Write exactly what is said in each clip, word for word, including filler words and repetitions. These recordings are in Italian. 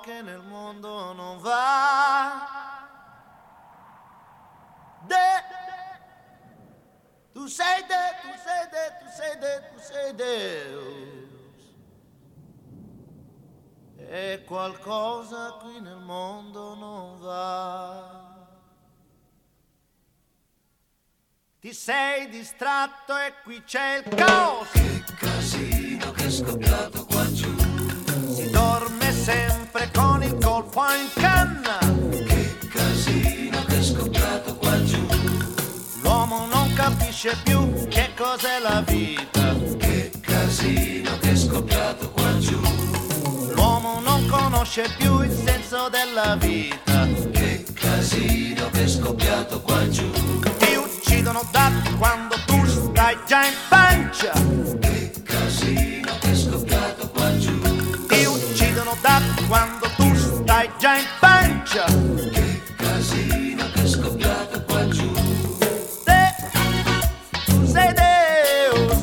che nel mondo non va. De, tu sei de, tu sei de, tu sei de, tu sei Deus. E qualcosa qui nel mondo non va. Ti sei distratto e qui c'è il caos. Che casino che è scoppiato qua giù. Si dorme sempre con il colpo in canna. Che casino che è scoppiato qua giù. L'uomo non capisce più che cos'è la vita. Che casino che è scoppiato qua giù. L'uomo non conosce più il senso della vita. Che casino che è scoppiato qua giù. Ti uccidono da quando tu stai già in pancia. Che casino che è scoppiato qua giù. Ti uccidono da quando tu stai già in pancia. Che casino che è scoppiato qua giù. Te, tu sei Deus.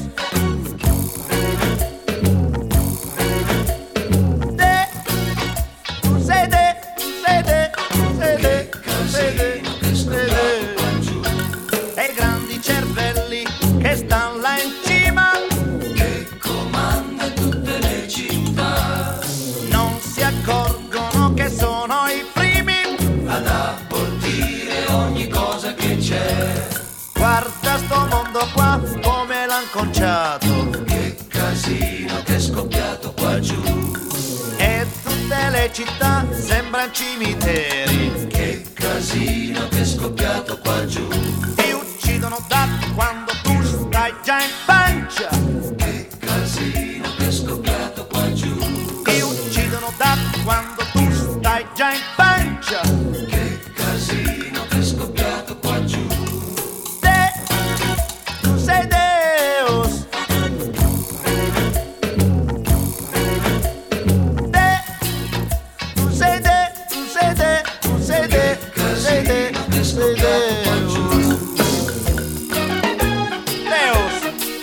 Te, tu sei de, tu sei de, tu sei de, tu sei de, tu sei de. E i grandi cervelli che stanno là in cima, che comanda tutte le città, non si accorgono che sono i primi ad abortire ogni cosa che c'è. Guarda sto mondo qua come l'han conciato. Che casino che è scoppiato qua giù. E tutte le città sembrano cimiteri. Che casino che è scoppiato qua giù. Ti uccidono da quando tu stai già in pancia. Che casino che è scoppiato qua giù. Ti uccidono da quando tu stai già in pancia. Che casino che è scoppiato qua giù. Te, tu sei Deus. Te, tu sei de, tu sei de, tu sei de, tu sei de, tu sei Deus. Deus.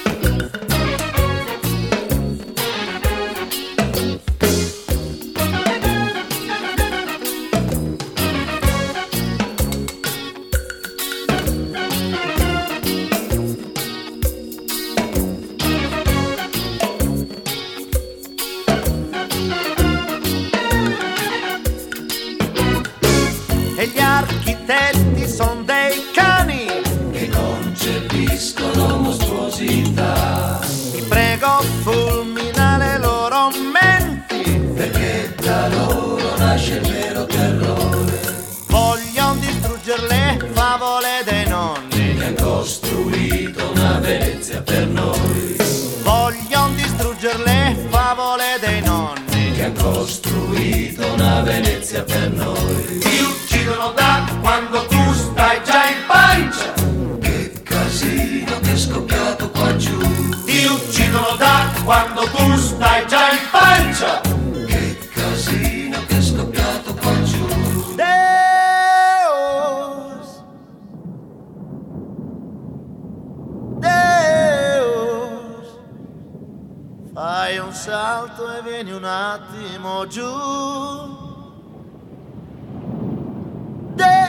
E gli architetti son dei cani. Che concepiscono mostruosità. Ti prego, fulmina le loro menti. Perché da loro nasce il vero terrore. Vogliono distruggere le favole dei nonni. Che han costruito una Venezia per noi. Vogliono distruggere le favole dei nonni. Che han costruito una Venezia per noi. Ti uccidono da quando tu stai già in pancia. Che casino che è scoppiato qua giù. Ti uccidono da quando tu stai già in pancia. Che casino che è scoppiato qua giù. Deus. Deus. Fai un salto e vieni un attimo giù. De,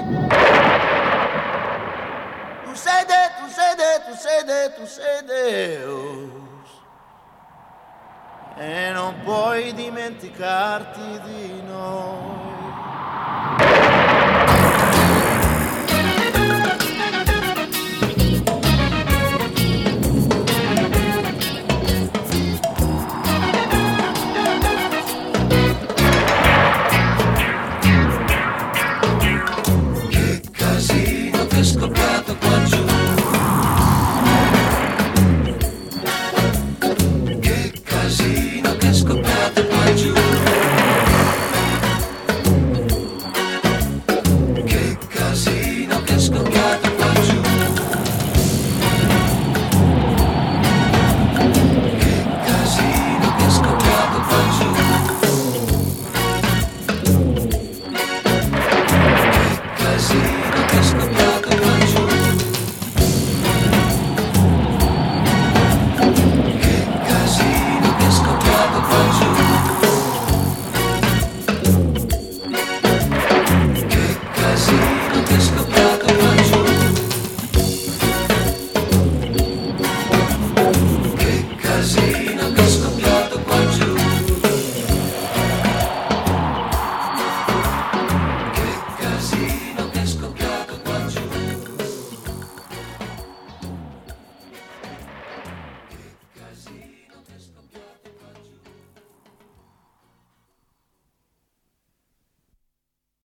tu sei de, tu sei de, tu sei de, tu sei Deus. E non puoi dimenticarti di noi. Che casino che è scoppiato qua